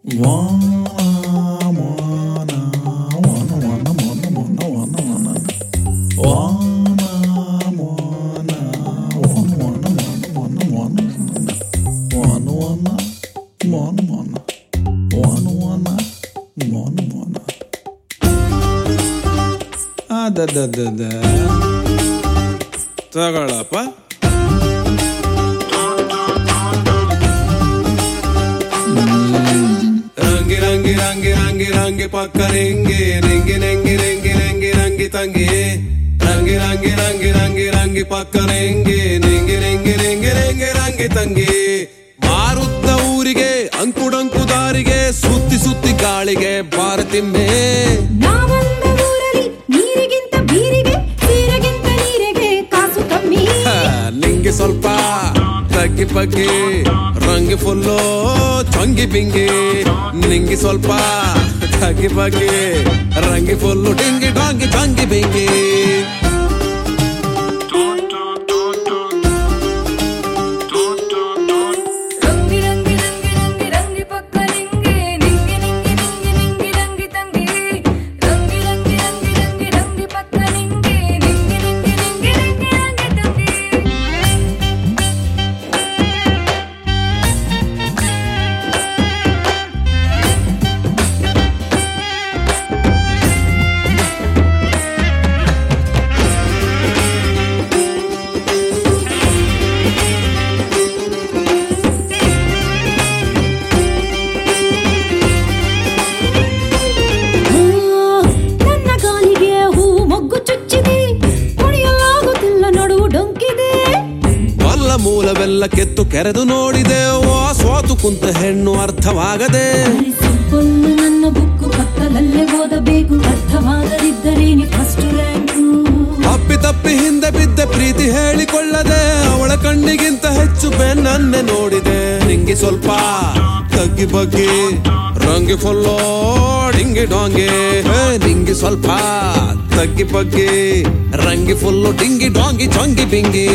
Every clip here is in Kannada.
ತಗೊಳಪ್ಪ. ರಂಗಿ ರಂಗಿ ರಂಗಿ ರಂಗಿ ರಂಗಿ ಪಕ್ಕ ರಿಂಗಿ ರಿಂಗಿ ರಿಂಗಿ ರಿಂಗಿ ರಿಂಗಿ ರಂಗಿ ತಂಗಿ ರಂಗಿ ರಂಗಿ ರಂಗಿ ರಂಗಿ ರಂಗಿ ಪಕ್ಕ ರಿಂಗಿ ರಿಂಗಿ ರಿಂಗಿ ರಿಂಗಿ ರಿಂಗಿ ರಂಗಿ ತಂಗಿ. ಮಾರುತ್ತ ಊರಿಗೆ ಅಂಕುಡಂಕು ದಾರಿಗೆ ಸುತ್ತಿ ಸುತ್ತಿ ಗಾಳಿಗೆ ಭಾರತಿಮ್ಮೆ. ನಿಂಗೆ ಸ್ವಲ್ಪ ತಗ್ಗಿ ಪಗ್ಗಿ ರಂಗಿ ಫುಲ್ಲು ಚೊಂಗಿ ಬಿಂಗಿ. ನಿಂಗೆ ಸ್ವಲ್ಪ ತಗ್ಗಿ ಪಗ್ಗಿ ರಂಗಿ ಫುಲ್ಲು ಡಿಂಗಿ ಡಾಂಗಿ ಚೊಂಗಿ ಬಿಂಗಿ. ಮೂಲವೆಲ್ಲ ಕೆತ್ತು ಕೆರೆದು ನೋಡಿದೆ. ಸೋತು ಕುಂತ ಹೆಣ್ಣು ಅರ್ಥವಾಗದೆ. ನನ್ನ ಬುಕ್ಕು ಪಕ್ಕದಲ್ಲೇ ಓದಬೇಕು, ಅರ್ಥವಾಗದಿದ್ದರೆ ಫಸ್ಟ್ ರ್ಯಾಂಕು. ಅಪ್ಪಿ ತಪ್ಪಿ ಹಿಂದೆ ಬಿದ್ದ ಪ್ರೀತಿ ಹೇಳಿಕೊಳ್ಳದೆ ಅವಳ ಕಣ್ಣಿಗಿಂತ ಹೆಚ್ಚು ಬೆನ್ನನ್ನೇ ನೋಡಿದೆ. ನಿಂಗೆ ಸ್ವಲ್ಪ ತಗ್ಗಿ ಬಗ್ಗಿ ರಂಗಿ ಫುಲ್ಲೋ ಡಿಂಗಿ ಡಾಂಗಿ. ನಿಂಗೆ ಸ್ವಲ್ಪ ತಗ್ಗಿ ಬಗ್ಗಿ ರಂಗಿ ಫುಲ್ಲು ಡಿಂಗಿ ಡಾಂಗಿ ಚೊಂಗಿ ಬಿಂಗಿ.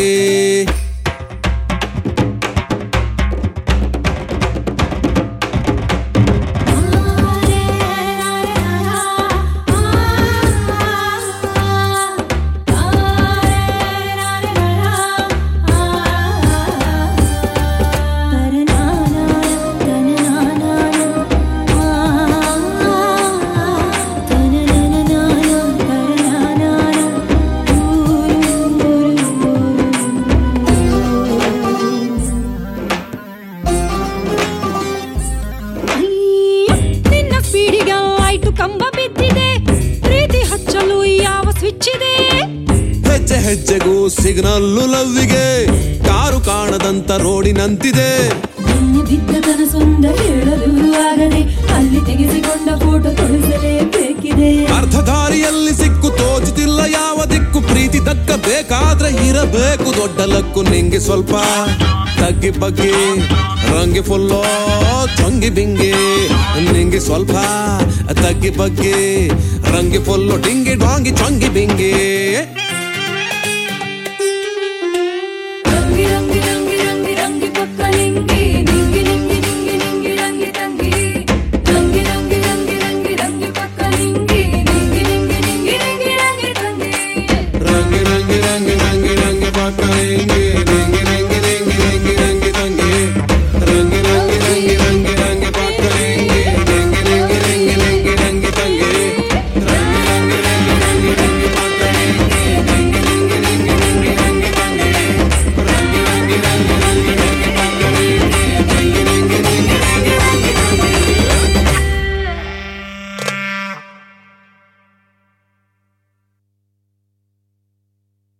ಕಂಬ ಬಿದ್ದಿದೆ, ಪ್ರೀತಿ ಹಚ್ಚಲು ಯಾವ ಸ್ವಿಚ್ ಇದೆ? ಹೆಜ್ಜೆ ಹೆಜ್ಜೆಗೂ ಸಿಗ್ನಲ್ಲು ಲವ್ವಿಗೆ ಕಾರು ಕಾಣದಂತ ರೋಡಿನಂತಿದೆ. ಬಿದ್ದ ಕನಸೊಂದ ಹೇಳಲು ಆಗದೆ ಅಲ್ಲಿ ತೆಗೆಸಿಕೊಂಡ ಫೋಟೋ ತೊಳಿಸಲೇಬೇಕಿದೆ. ಅರ್ಧ ದಾರಿಯಲ್ಲಿ ಸಿಕ್ಕು ತೋಚುತ್ತಿಲ್ಲ ಯಾವ ದಿಕ್ಕು. ಪ್ರೀತಿ ದಕ್ಕಬೇಕಾದ್ರೆ ಇರಬೇಕು ದೊಡ್ಡ ಲಕ್ಕು. ನಿಂಗೆ ಸ್ವಲ್ಪ ತಗ್ಗಿ ಬಗ್ಗಿ ರಂಗಿ ಫುಲ್ಲೋ ಚೊಂಗಿ ಬಿಂಗಿ. ನಿಂಗೆ ಸ್ವಲ್ಪ ತಗ್ಗಿ ಬಗ್ಗಿ ರಂಗಿ ಫುಲ್ಲು ಡಿಂಗಿ ಡಾಂಗಿ ಚೊಂಗಿ ಬಿಂಗಿ. ರಂಗಿ ರಂಗಿ ರಂಗಿ ರಂಗಿ ರಂಗಿ ಪಕ್ಕ ನಿಂಗಿ ನಿಂಗಿ ನಿಂಗಿ ನಿಂಗಿ ನಿಂಗಿ ರಂಗಿ ತಂಗಿ. ರಂಗಿ ರಂಗಿ ರಂಗಿ ರಂಗಿ ರಂಗಿ ಪಕ್ಕ ನಿಂಗಿ ನಿಂಗಿ ನಿಂಗಿ ನಿಂಗಿ ನಿಂಗಿ ರಂಗಿ ತಂಗಿ. ರಂಗಿ ರಂಗಿ ರಂಗಿ ರಂಗಿ ರಂಗಿ ಪಕ್ಕ ನಿಂಗಿ